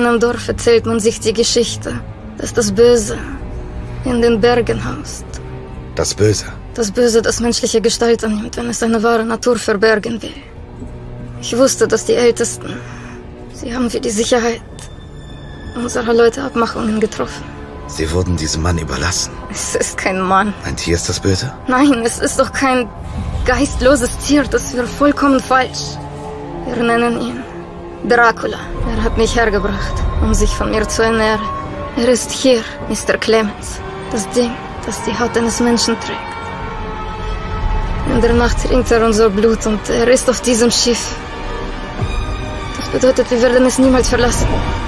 meinem Dorf erzählt man sich die Geschichte, dass das Böse in den Bergen haust. Das Böse? Das Böse, das menschliche Gestalt annimmt, wenn es seine wahre Natur verbergen will. Ich wusste, dass die Ältesten, sie haben für die Sicherheit unserer Leute Abmachungen getroffen. Sie wurden diesem Mann überlassen. Es ist kein Mann. Ein Tier ist das Böse? Nein, es ist doch kein geistloses Tier, das wäre vollkommen falsch. Wir nennen ihn Dracula. Er hat mich hergebracht, um sich von mir zu ernähren. Er ist hier, Mr. Clemens. Das Ding, das die Haut eines Menschen trägt. In der Nacht trinkt er unser Blut und er ist auf diesem Schiff. Das bedeutet, wir werden es niemals verlassen.